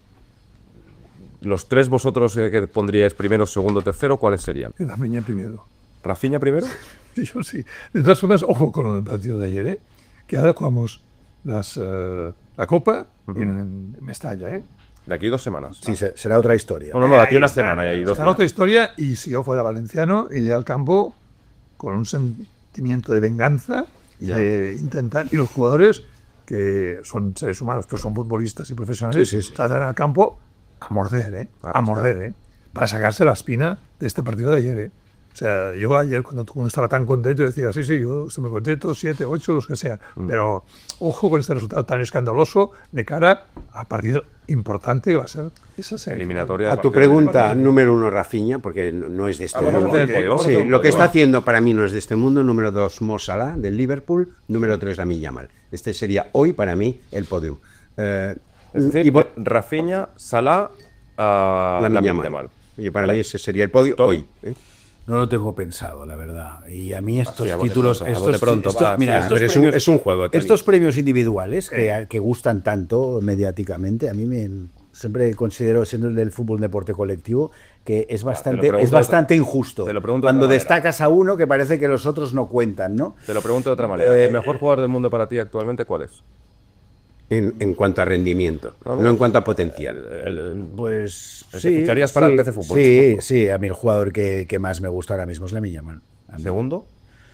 los tres vosotros eh, que pondríais primero, segundo, tercero, ¿cuáles serían? Rafinha primero. ¿Rafinha primero? Yo sí. De todas formas, ojo con el partido de ayer, ¿eh? Que ahora jugamos las, uh, la Copa uh-huh. en, en Mestalla, ¿eh? De aquí dos semanas. Sí, ah. será otra historia. No, no, no, de aquí una semana. Y ahí dos será otra historia, y si yo fuera valenciano, iría al campo con un sentimiento de venganza, de intentar, y los jugadores, que son seres humanos, que son futbolistas y profesionales, sí, sí, sí. saldrán al campo a morder, ¿eh? A morder, ¿eh? Para sacarse la espina de este partido de ayer, ¿eh? O sea, yo ayer cuando, cuando estaba tan contento decía, sí, sí, yo estoy muy contento, siete, ocho, los que sea. Mm. Pero ojo con este resultado tan escandaloso de cara a partido importante que va a ser esa serie. Eliminatoria. A tu pregunta, número uno, Rafinha, porque no es de este ah, mundo. Bueno, sí, lo que está haciendo para mí no es de este mundo. Número dos, Mo Salah, del Liverpool. Número tres, Lamine Yamal. Este sería hoy para mí el podium. Eh, es decir, y, Rafinha, Salah, uh, Lamine Yamal. Y para mí ese sería el podio hoy. ¿eh? No lo tengo pensado, la verdad. Y a mí estos ah, sí, títulos, de pronto, estos, pronto, estos, va, mira, estos es, premios, un, es un juego. También. Estos premios individuales que, que gustan tanto mediáticamente, a mí me siempre considero, siendo el del fútbol deporte colectivo, que es bastante, es bastante injusto. Te lo pregunto cuando de destacas a uno que parece que los otros no cuentan, ¿no? Te lo pregunto de otra manera. Eh, ¿El mejor jugador del mundo para ti actualmente cuál es? En, en cuanto a rendimiento, no, no en cuanto a potencial. El, el, pues ¿El sí, ficharías para sí, el P C Fútbol? Sí, sí, a mí el jugador que, que más me gusta ahora mismo es Lamine Yamal. ¿Segundo?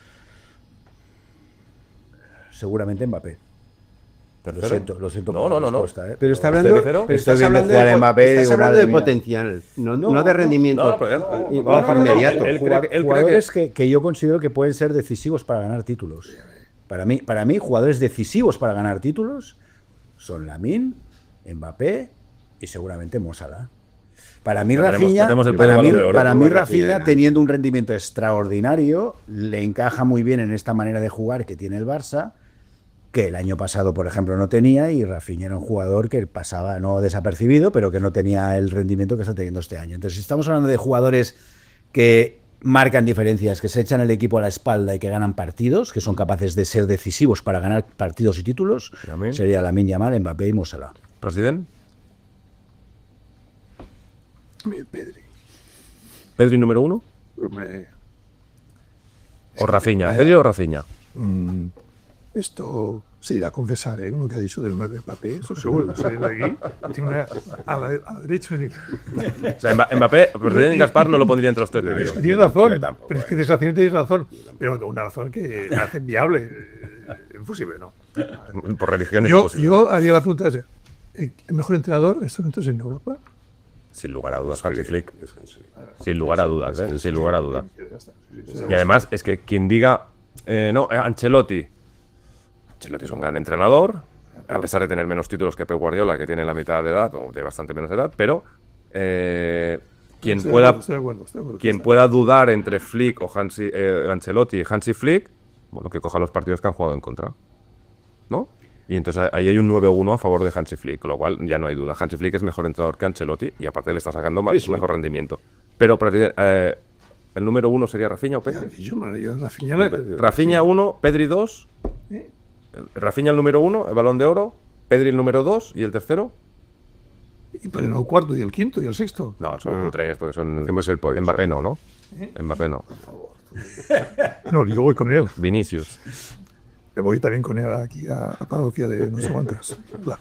Seguramente Mbappé. ¿Tercero? Lo siento, lo siento. No, no, no, no. ¿eh? Pero está hablando, pero estás hablando de, Mbappé, estás hablando de potencial, no, no, no de rendimiento. No, pero, no, no, no, no, inmediato. Él cree, él jugadores que... Que, que yo considero que pueden ser decisivos para ganar títulos. Para mí, para mí, jugadores decisivos para ganar títulos son Lamine, Mbappé y seguramente Mo Salah. Para mí, Rafinha, para mí, para mí Rafinha, teniendo un rendimiento extraordinario, le encaja muy bien en esta manera de jugar que tiene el Barça, que el año pasado, por ejemplo, no tenía, y Rafinha era un jugador que pasaba no desapercibido, pero que no tenía el rendimiento que está teniendo este año. Entonces, si estamos hablando de jugadores que marcan diferencias, que se echan el equipo a la espalda y que ganan partidos, que son capaces de ser decisivos para ganar partidos y títulos, ¿También? Sería Lamine Yamal, Mbappé y Mo Salah. ¿Presidente? Pedri. ¿Pedri número uno? Me... ¿O Rafinha? ¿Pedri o Rafinha? Mm, esto se irá a confesar, ¿eh? Uno que ha dicho del nueve Mbappé, eso seguro. Salir de aquí, tiene una a la, a la derecha. O sea, Mbappé, Presidente Gaspar no lo pondría entre los tres. Tienes razón, pero es que desgraciadamente tienes razón. Pero una razón que hace inviable. Imposible, ¿no? Por religión es yo, imposible. Yo haría la pregunta, ¿el mejor entrenador en estos momentos en Europa? Sin lugar a dudas, Hansi Flick. Sin lugar a dudas, ¿eh? Sin lugar a dudas. Y además, es que quien diga, eh, no, Ancelotti. Ancelotti es un gran entrenador, a pesar de tener menos títulos que Pep Guardiola, que tiene la mitad de edad, o de bastante menos edad, pero eh, quien, estoy pueda, acuerdo, estoy acuerdo, estoy acuerdo, quien pueda dudar entre Flick o Hansi, eh, Ancelotti y Hansi Flick, bueno, que coja los partidos que han jugado en contra, ¿no? Y entonces ahí hay un nueve uno a favor de Hansi Flick, con lo cual ya no hay duda. Hansi Flick es mejor entrenador que Ancelotti y aparte le está sacando más, sí, sí. mejor rendimiento. Pero eh, el número uno sería Rafinha o Pedri. Yo, yo, Rafinha, la... Rafinha uno, Pedri dos. ¿Eh? Rafinha el número uno, el Balón de Oro. Pedri el número dos y el tercero. Y para el cuarto y el quinto y el sexto. No, son ah. tres, porque son. Hacemos el podio. Mbappé no, ¿no? ¿Eh? Mbappé no. No, yo voy con él. Vinicius. Me voy también con él aquí a la parroquia de no sé cuántas.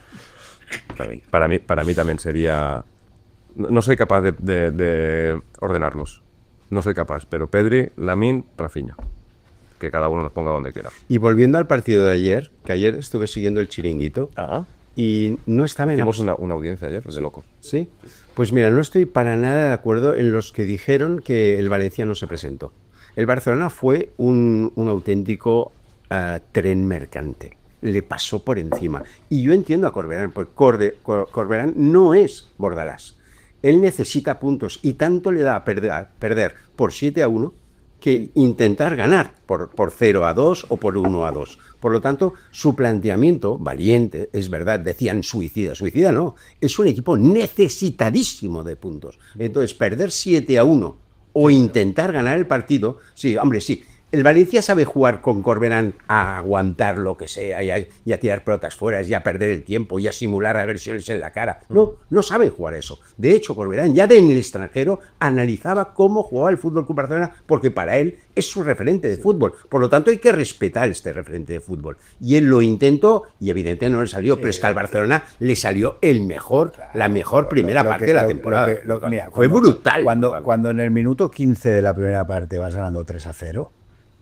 Para mí, para mí también sería. No soy capaz de, de, de ordenarlos. No soy capaz, pero Pedri, Lamine, Rafinha. Que cada uno nos ponga donde quiera. Y volviendo al partido de ayer, que ayer estuve siguiendo el chiringuito. Ah. Y no estaba en. Tuvimos una, una audiencia ayer, de loco. Sí. Pues mira, no estoy para nada de acuerdo en los que dijeron que el Valencia no se presentó. El Barcelona fue un, un auténtico uh, tren mercante. Le pasó por encima. Y yo entiendo a Corberán, porque Corde, Cor, Corberán no es Bordalás. Él necesita puntos y tanto le da a perder, a perder por siete a uno que intentar ganar por, por cero a dos o por uno a dos. Por lo tanto, su planteamiento, valiente, es verdad, decían suicida. Suicida no, es un equipo necesitadísimo de puntos. Entonces, perder siete a uno o intentar ganar el partido, sí, hombre, sí, El Valencia sabe jugar con Corberán a aguantar lo que sea y a, y a tirar pelotas fuera y a perder el tiempo y a simular agresiones en la cara. No, no saben jugar eso. De hecho, Corberán ya de en el extranjero analizaba cómo jugaba el Fútbol Club Barcelona porque para él es su referente de fútbol. Por lo tanto, hay que respetar este referente de fútbol. Y él lo intentó y evidentemente no le salió, sí, pero es que al Barcelona le salió el mejor, claro, la mejor primera lo, lo parte que, de la temporada. Lo que, lo, mira, Fue cuando, brutal. Cuando, cuando en el minuto quince de la primera parte vas ganando tres a cero,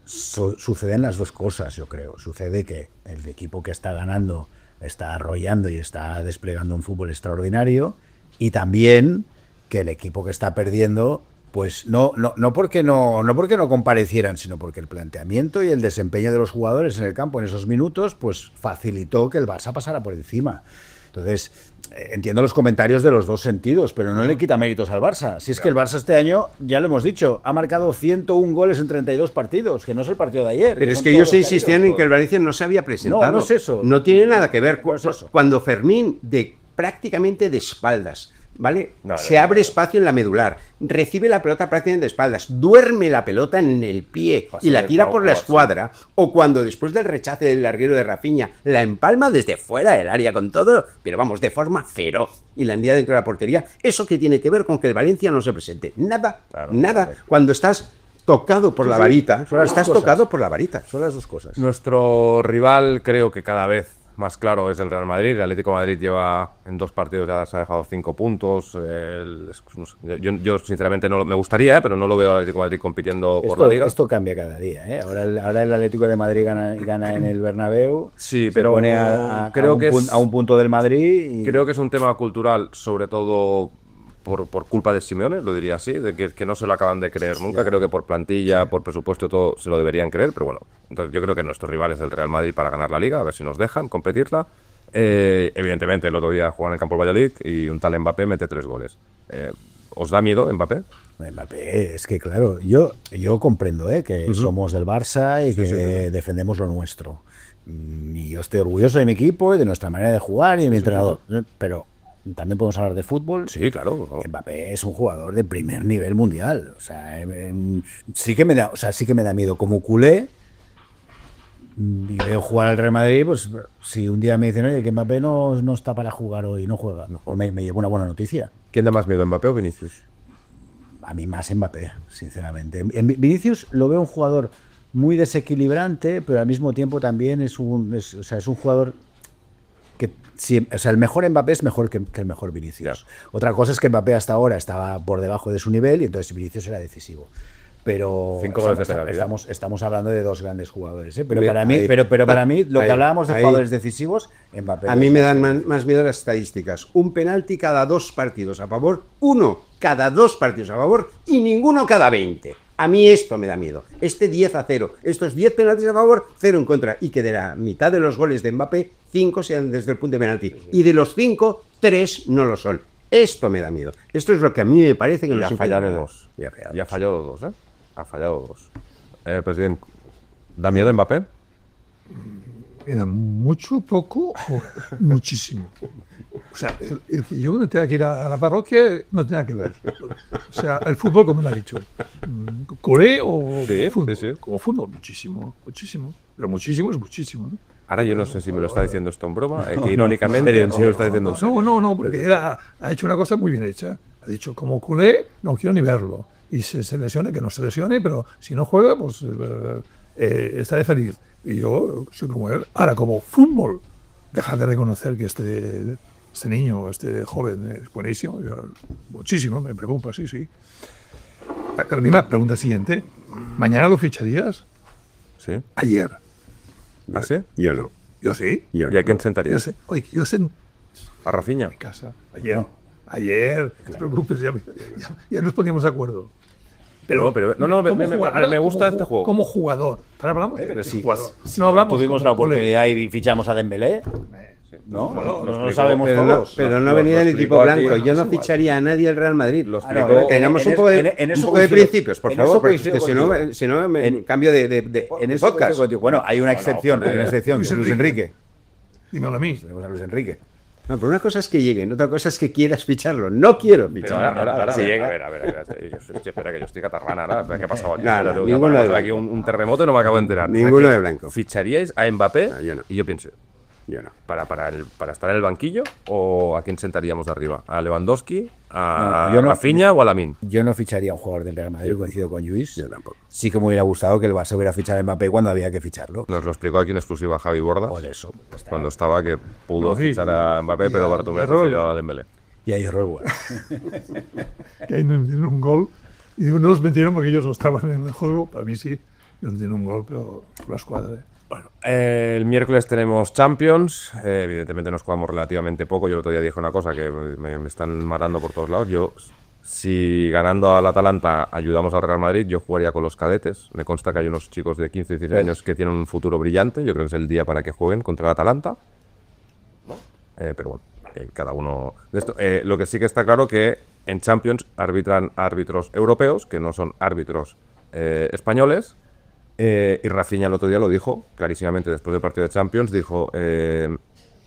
Su suceden las dos cosas, yo creo. Sucede que el equipo que está ganando está arrollando y está desplegando un fútbol extraordinario, y también que el equipo que está perdiendo, pues no, no, no, porque no, no porque no comparecieran, sino porque el planteamiento y el desempeño de los jugadores en el campo en esos minutos pues facilitó que el Barça pasara por encima. Entonces, entiendo los comentarios de los dos sentidos, pero no le quita méritos al Barça. Si es que el Barça este año, ya lo hemos dicho, ha marcado ciento uno goles en treinta y dos partidos, que no es el partido de ayer. Pero es que ellos insistían en que el Valencia no se había presentado. No, no es eso. No tiene nada que ver. No es eso. Cuando Fermín, de prácticamente de espaldas, ¿vale? No, se no, abre no. espacio en la medular, recibe la pelota prácticamente de espaldas, duerme la pelota en el pie y la tira por la escuadra, o cuando después del rechace del larguero de Rafinha la empalma desde fuera del área con todo, pero vamos, de forma feroz, y la envía dentro de la portería. ¿Eso qué tiene que ver con que el Valencia no se presente? Nada, claro, nada. Claro. Cuando estás tocado por sí, la varita, sí, estás tocado por la varita. Son las dos cosas. Nuestro rival, creo que cada vez más claro, es el Real Madrid. El Atlético de Madrid lleva en dos partidos, ya se ha dejado cinco puntos. El, yo, yo, sinceramente, no me gustaría, ¿eh? pero no lo veo al Atlético de Madrid compitiendo esto, por la Liga. Esto cambia cada día. ¿eh? Ahora, el, ahora el Atlético de Madrid gana, gana en el Bernabéu. Sí, pero pone a, a, creo a, un, que pun, es, a un punto del Madrid. Y... Creo que es un tema cultural, sobre todo por, por culpa de Simeone, lo diría así, de que, que no se lo acaban de creer nunca. Creo que por plantilla, por presupuesto, todo se lo deberían creer, pero bueno. Entonces yo creo que nuestros rivales del Real Madrid para ganar la Liga, a ver si nos dejan competirla. Eh, evidentemente, el otro día juegan en el campo del Valladolid y un tal Mbappé mete tres goles. Eh, ¿Os da miedo Mbappé? Mbappé, es que claro, yo, yo comprendo ¿eh? que uh-huh. somos del Barça y que sí, sí, sí. defendemos lo nuestro. Y yo estoy orgulloso de mi equipo y de nuestra manera de jugar y de mi sí, entrenador. Sí. Pero también podemos hablar de fútbol. Sí, claro. Mbappé es un jugador de primer nivel mundial. O sea, sí que me da, o sea, sí que me da miedo como culé. Y veo jugar al Real Madrid, pues si un día me dicen, oye, que Mbappé no, no está para jugar hoy, no juega, o me, me llevo una buena noticia. ¿Quién da más miedo, Mbappé o Vinicius? A mí más Mbappé, sinceramente. En Vinicius lo veo un jugador muy desequilibrante, pero al mismo tiempo también es un, es, o sea, es un jugador que, si, o sea, el mejor Mbappé es mejor que, que el mejor Vinicius. Yeah. Otra cosa es que Mbappé hasta ahora estaba por debajo de su nivel y entonces Vinicius era decisivo. Pero Cinco estamos, de estamos, estamos hablando de dos grandes jugadores. ¿eh? Pero, para mí, pero, pero para mí, lo que ahí, hablábamos de ahí, jugadores decisivos, Mbappé. A mí me dan más, más miedo las estadísticas. Un penalti cada dos partidos a favor, uno cada dos partidos a favor y ninguno cada veinte. A mí esto me da miedo. Este diez a cero. Estos diez penaltis a favor, cero en contra. Y que de la mitad de los goles de Mbappé, cinco sean desde el punto de penalti. Y de los cinco, tres no lo son. Esto me da miedo. Esto es lo que a mí me parece que nos ha fallado dos. Ya ha fallado dos, ¿eh? Ha fallado dos. Eh, presidente, ¿da miedo Mbappé? Mira, mucho, poco o muchísimo. O sea, el, el, yo no tenga que ir a, a la parroquia, no tenga que ver. O sea, el fútbol, como lo ha dicho. ¿Coré o sí, fútbol? Sí, sí. Como fútbol, muchísimo, muchísimo. Pero muchísimo es muchísimo, ¿no? Ahora yo no sé si me lo está diciendo esto en broma, eh, que irónicamente en sí lo está diciendo. No, no, no, porque él ha, ha hecho una cosa muy bien hecha. Ha dicho, como culé, no quiero ni verlo. Y se, se lesione, que no se lesione, pero si no juega, pues eh, eh, estaré feliz. Y yo soy como él. Ahora, como fútbol, dejar de reconocer que este, este niño, este joven, es buenísimo. Yo, muchísimo, me preocupa, sí, sí. Pero dime la pregunta siguiente. ¿Mañana lo ficharías? Sí. Ayer. ¿Ah, sí? Yo no. Yo sí. Yo, ¿y a quién sentarías? Yo sé. Oye, yo sé. ¿A Rafinha? En mi casa. Ayer. No. Ayer, no te preocupes, ya, ya, ya nos poníamos de acuerdo. Pero, no, pero, no, no, me, me, jugador, me gusta como, este juego. Como jugador. ¿Ahora hablamos? Eh, pero sí, jugador. Si no hablamos. Tuvimos la oportunidad y fichamos a Dembélé. ¿No? Bueno, no lo sabemos pero todos. No, pero no venía el equipo blanco. Yo no ficharía a nadie al Real Madrid. Los ah, no, Tengamos un poco de, en, en un poco de principios, por favor. Porque si no, si no me en, cambio de, de, de en eso podcast. Bueno, hay una excepción. Hay una excepción. Luis Luis Enrique. Dímelo a mí. Tenemos a Luis Enrique. No, pero una cosa es que lleguen, otra cosa es que quieras ficharlo. No quiero Pero ficharlo. ahora, ahora, ahora, Si a ver, llega- a ver, a ver, a ver, a ver, yo estoy- espera, que yo estoy catarrana ahora. Espera, ¿qué ha pasado aquí? No, no, Espera, tengo que ninguno pasar de aquí blanco. un, un terremoto y no me acabo de enterar. Ninguno ¿A de qué blanco. ¿Ficharíais a Mbappé? No, yo no. Y yo pienso, Yo no. ¿para, para, el- ¿para estar en el banquillo o a quién sentaríamos de arriba? ¿A Lewandowski? ¿A No, yo no- Rafinha o a Lamine? Yo no ficharía a un jugador del Real Madrid, coincido con Lluís. Yo tampoco. Sí que me hubiera gustado que el Barça hubiera fichado a Mbappé cuando había que ficharlo. Nos lo explicó aquí en exclusiva Javi Borda. Por eso. ya está. Cuando estaba que pudo Sí. fichar a Mbappé, Y pero a Bartomeu Errol. prefirió a Dembélé. Y ahí error bueno. Que ahí no metieron un gol. Y digo, no los metieron porque ellos no estaban en el juego. Para mí sí, ellos metieron un gol, pero por la escuadra. ¿eh? Bueno, eh, el miércoles tenemos Champions. Eh, evidentemente nos jugamos relativamente poco. Yo el otro día dije una cosa que me, me están matando por todos lados. Yo, si ganando al Atalanta ayudamos al Real Madrid, yo jugaría con los cadetes. Me consta que hay unos chicos de quince, dieciséis años que tienen un futuro brillante. Yo creo que es el día para que jueguen contra el Atalanta. Eh, pero bueno, eh, cada uno de esto. Eh, lo que sí que está claro que en Champions arbitran árbitros europeos, que no son árbitros eh, españoles. Eh, y Rafinha el otro día lo dijo clarísimamente después del partido de Champions. Dijo, eh,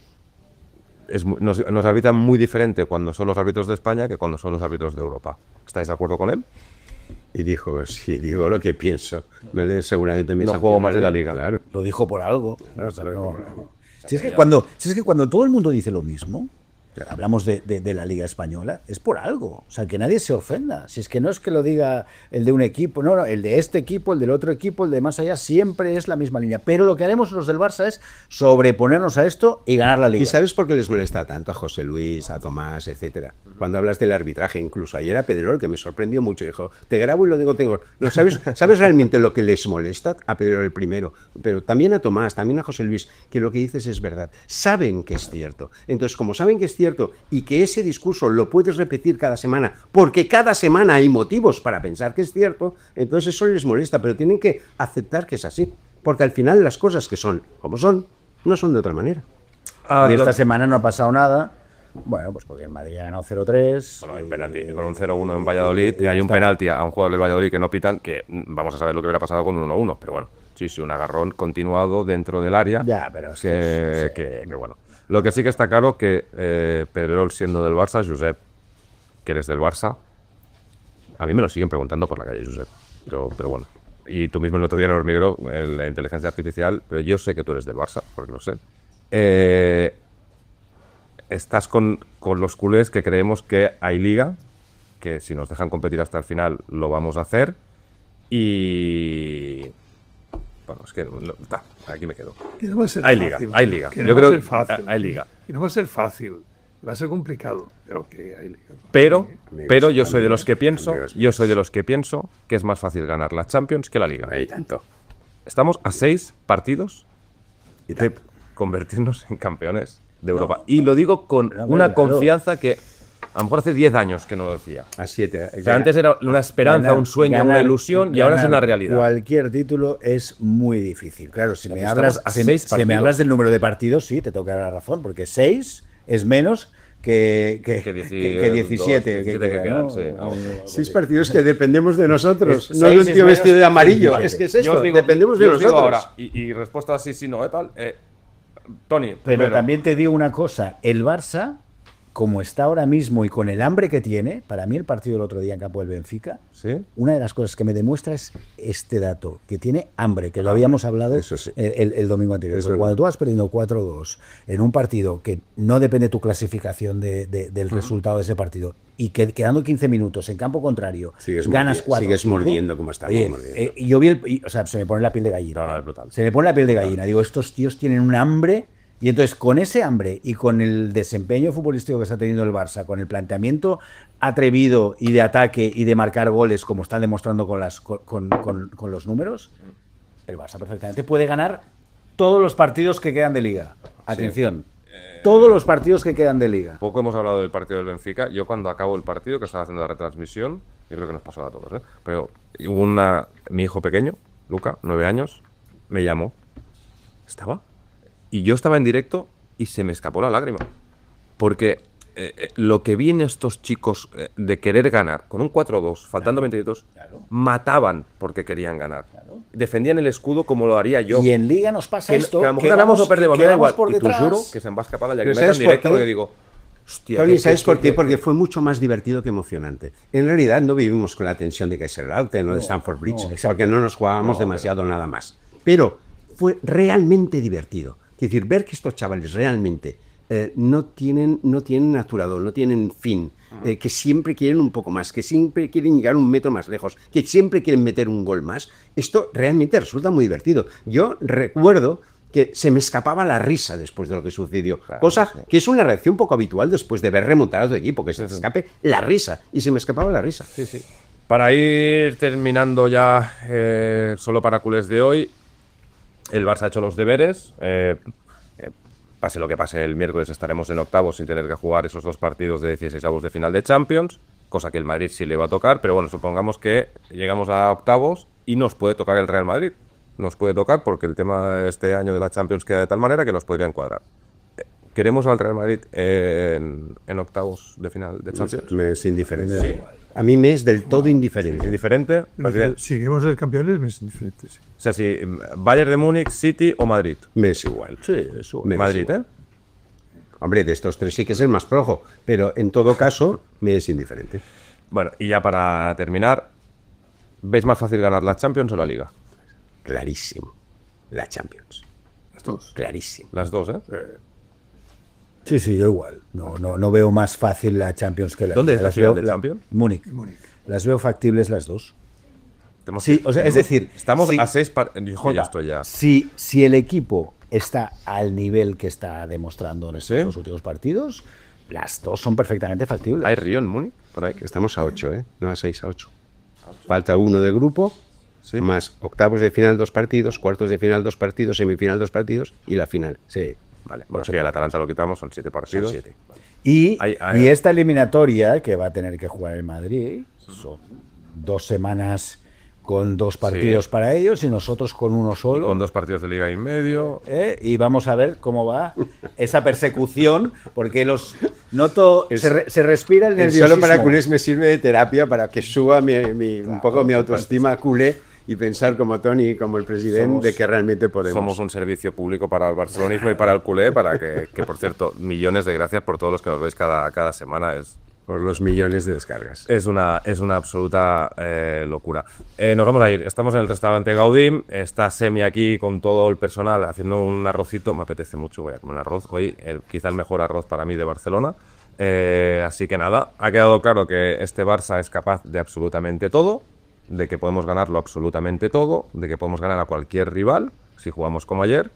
es, mu- nos, nos arbitran muy diferente cuando son los árbitros de España que cuando son los árbitros de Europa. ¿Estáis de acuerdo con él? Y dijo, sí, digo lo que pienso. Me- Seguramente me No saco juego una más de la liga. Claro. Lo dijo por algo. No. Si, es que cuando, si es que cuando todo el mundo dice lo mismo, hablamos de, de- de la Liga Española, es por algo. O sea, que nadie se ofenda. Si es que no es que lo diga el de un equipo, no, no, el de este equipo, el del otro equipo, el de más allá, siempre es la misma línea. Pero lo que haremos los del Barça es sobreponernos a esto y ganar la Liga. ¿Y sabes por qué les molesta tanto a José Luis, a Tomás, etcétera? Cuando hablas del arbitraje, incluso ayer a Pedrerol, que me sorprendió mucho, dijo, te grabo y lo digo, tengo. ¿No sabes, ¿Sabes realmente lo que les molesta a Pedrerol el primero? Pero también a Tomás, también a José Luis, que lo que dices es verdad. Saben que es cierto. Entonces, como saben que es cierto y que ese discurso lo puedes repetir cada semana, porque cada semana hay motivos para pensar que es cierto, entonces eso les molesta, pero tienen que aceptar que es así. Porque al final las cosas que son como son, no son de otra manera. Ah, Y lo- esta semana no ha pasado nada. Bueno, pues porque el Madrid ha ganado cero tres. Bueno, hay penalti con un cero uno en Valladolid y hay un penalti a un jugador del Valladolid que no pitan, que mm, vamos a saber lo que hubiera pasado con un uno uno, pero bueno, sí, sí, un agarrón continuado dentro del área. Ya, pero es que, que- que bueno. Lo que sí que está claro que eh, Pedrerol siendo del Barça, Josep, que eres del Barça, a mí me lo siguen preguntando por la calle, Josep, pero, pero bueno. Y tú mismo el otro día en el hormiguero, en la inteligencia artificial, pero yo sé que tú eres del Barça, porque lo sé. Eh, estás con, con los culés que creemos que hay liga, que si nos dejan competir hasta el final lo vamos a hacer. Y bueno, es que no, ta, aquí me quedo. Que no va a ser Hay fácil. liga, hay liga. Que no Yo va a creo ser que fácil. hay liga. Que no va a ser fácil. Va a ser complicado, pero que hay liga. Pero, Amigos, pero yo soy de amigos, los que pienso, amigos. yo soy de los que pienso que es más fácil ganar la Champions que la Liga. Hay tanto. Estamos a seis partidos Y de tanto. convertirnos en campeones de Europa. Y lo digo con Pero, una claro. confianza que a lo mejor hace diez años que no lo decía. A siete. O sea, antes era una esperanza, Ganar- un sueño, una ganar- ilusión y ahora es ganar una realidad. Cualquier título es muy difícil. Claro, si me Estamos hablas, a si, seis si me partidos. hablas del número de partidos, sí, te toca la razón, porque seis es menos que, que, Que que- dieci- que diecisiete. dos, que- diecisiete que que- quedan, ¿no? sí. O- Seis partidos que dependemos de nosotros. Es- No de seis un es tío menos vestido de amarillo. que Es que es Yo esto. os digo- Dependemos de yo os digo nosotros. ahora, y, y respuesta así, sí, no, ¿eh, tal? Eh, Tony, Pero primero. también te digo una cosa, el Barça, como está ahora mismo y con el hambre que tiene, para mí el partido del otro día en campo del Benfica, ¿Sí? una de las cosas que me demuestra es este dato, que tiene hambre, que lo habíamos hablado Eso sí. el, el- el domingo anterior. Es Porque verdad. cuando tú vas perdiendo cuatro dos en un partido que no depende tu clasificación de- de- del resultado de ese partido, y que quedando quince minutos en campo contrario, Sigues ganas mordi- cuatro. sigues mordiendo como estamos Oye, mordiendo. eh, y yo vi el, y, o sea, se me pone la piel de gallina. No, no, es brutal. Se me pone la piel de gallina. Digo, estos tíos tienen un hambre. Y entonces, con ese hambre y con el desempeño futbolístico que está teniendo el Barça, con el planteamiento atrevido y de ataque y de marcar goles, como están demostrando con, las, con, con- con los números, el Barça perfectamente puede ganar todos los partidos que quedan de liga. Atención, todos los partidos que quedan de liga. Poco hemos hablado del partido del Benfica. Yo cuando acabo el partido, que estaba haciendo la retransmisión, yo creo que nos pasó a todos, ¿eh? Pero hubo una, mi hijo pequeño, Luca, nueve años, me llamó. ¿Estaba? Y yo estaba en directo y se me escapó la lágrima. Porque eh, eh, lo que vi en estos chicos eh, de querer ganar, con un cuatro dos, faltando veinte minutos, Claro. mataban porque querían ganar. Defendían el escudo como lo haría yo. Y en Liga nos pasa que, esto. que a lo mejor que ganamos vamos- o perdemos, que me da vamos igual. por Y te detrás. juro que se me va a escapar la Pero lagrimeta en ¿sabes por directo qué? porque digo, hostia. Tony, que- ¿sabes que- por qué? que- Porque fue mucho más divertido que emocionante. En realidad no vivimos con la tensión de Kaiserslautern o de Stamford Bridge, no, exacto. porque no nos jugábamos demasiado nada más. Pero fue realmente divertido. Es decir, ver que estos chavales realmente eh, no, tienen, no tienen naturador, no tienen fin, eh, que siempre quieren un poco más, que siempre quieren llegar un metro más lejos, que siempre quieren meter un gol más, esto realmente resulta muy divertido. Yo recuerdo que se me escapaba la risa después de lo que sucedió, Claro, cosa sí. que es una reacción poco habitual después de ver remontar a tu equipo, que se te escape la risa, y se me escapaba la risa. Sí, sí. Para ir terminando ya eh, solo para culés de hoy, el Barça ha hecho los deberes. eh, eh, pase lo que pase, el miércoles estaremos en octavos sin tener que jugar esos dos partidos de dieciseisavos de final de Champions, cosa que el Madrid sí le va a tocar, pero bueno, supongamos que llegamos a octavos y nos puede tocar el Real Madrid. Nos puede tocar porque el tema de este año de la Champions queda de tal manera que nos podría encuadrar. Eh, ¿Queremos al Real Madrid en, en octavos de final de Champions? Me es indiferente. A mí me es del todo indiferente. ¿Indiferente? Porque- Si queremos ser campeones, me es diferente. Sí. O sea, si mm, Bayern de Múnich, City o Madrid. Me es igual. Sí, eso. Me es Madrid, igual. ¿eh? Hombre, de estos tres sí que es el más flojo, pero en todo caso me es indiferente. Bueno, y ya para terminar, ¿veis más fácil ganar la Champions o la Liga? Clarísimo. La Champions. Estos. Clarísimo. Las dos, ¿eh? Sí, sí, yo igual. No, no, no veo más fácil la Champions que la ¿Dónde es la Las final veo- de Champions? Múnich. Múnich. Las veo factibles las dos. Tenemos Sí, que- o sea, es decir, estamos sí. a seis par- Yo Jota, ya estoy ya. Si, si el equipo está al nivel que está demostrando en estos Sí. dos últimos partidos, las dos son perfectamente factibles. ¿Hay Río en Múnich? Por ahí. Que estamos a ocho, ¿eh? No a seis, a ocho. Falta uno de grupo, Sí. más octavos de final dos partidos, cuartos de final dos partidos, semifinal dos partidos y la final. Sí. Vale. Bueno, si el Atalanta lo quitamos, son siete partidos. siete. Y, Hay- hay- y esta eliminatoria que va a tener que jugar el Madrid son dos semanas con dos partidos Sí. para ellos y nosotros con uno solo. Con dos partidos de Liga y medio. ¿eh? Y vamos a ver cómo va esa persecución, porque los noto Es- se, re- se respira el El nerviosismo. solo para culés me sirve de terapia para que suba mi- mi- un poco mi autoestima culé y pensar como Tony, como el presidente, Somos- de que realmente podemos. Somos un servicio público para el barcelonismo y para el culé, para que, que, por cierto, millones de gracias por todos los que nos veis cada, cada semana. Es, Por los millones de descargas. Es una, es una absoluta eh, locura. Eh, nos vamos a ir. Estamos en el restaurante Gaudim. Está Semi aquí con todo el personal haciendo un arrocito. Me apetece mucho, voy a comer un arroz. Hoy, el- quizá el mejor arroz para mí de Barcelona. Eh, así que nada, ha quedado claro que este Barça es capaz de absolutamente todo, de que podemos ganarlo absolutamente todo, de que podemos ganar a cualquier rival si jugamos como ayer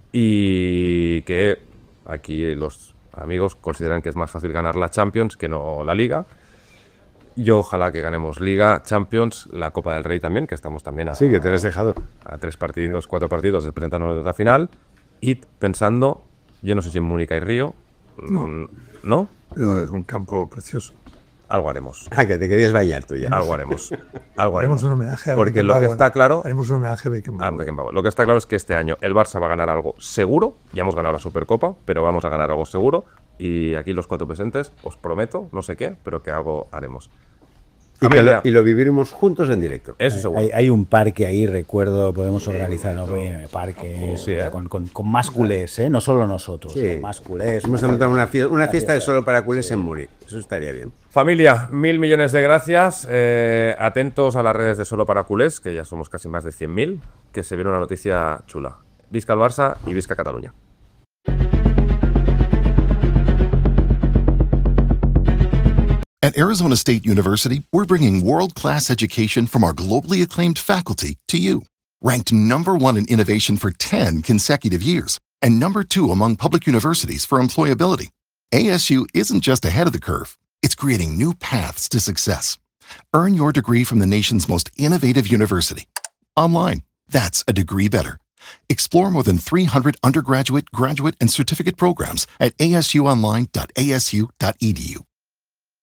y que aquí los amigos consideran que es más fácil ganar la Champions que no la Liga. Yo ojalá que ganemos Liga, Champions, la Copa del Rey también, que estamos también a, Sí, que te lo has dejado. a tres partidos, cuatro partidos de presentarnos de la final. Y pensando, yo no sé si en Múnich hay Río, mm, ¿no? Pero es un campo precioso. Algo haremos, Ah, que te querías bañar tú ya. algo haremos, algo Haremos haremos. un homenaje a Porque lo que Beckenbauer. está claro, Haremos un homenaje a Beckenbauer. Ah, Beckenbauer. Lo que está claro es que este año el Barça va a ganar algo seguro. Ya hemos ganado la Supercopa, pero vamos a ganar algo seguro. Y aquí los cuatro presentes, os prometo, no sé qué, pero que algo haremos. Y, que Familia, lo, y lo viviremos juntos en directo. eso seguro. Hay, hay un parque ahí, recuerdo, podemos organizar un parque Sí, ¿eh? con, con- con más culés, ¿eh? No solo nosotros, Sí. con más culés. Vamos a montar una fiesta, una fiesta de solo para culés en Múnich. Eso estaría bien. Familia, mil millones de gracias. Eh, atentos a las redes de Solo para Culés, que ya somos casi más de cien mil, que se viene una noticia chula. Visca el Barça y Visca Cataluña. At Arizona State University, we're bringing world-class education from our globally acclaimed faculty to you. Ranked number one in innovation for ten consecutive years and number two among public universities for employability, A S U isn't just ahead of the curve, it's creating new paths to success. Earn your degree from the nation's most innovative university. Online, that's a degree better. Explore more than three hundred undergraduate, graduate, and certificate programs at a s u online dot a s u dot e d u.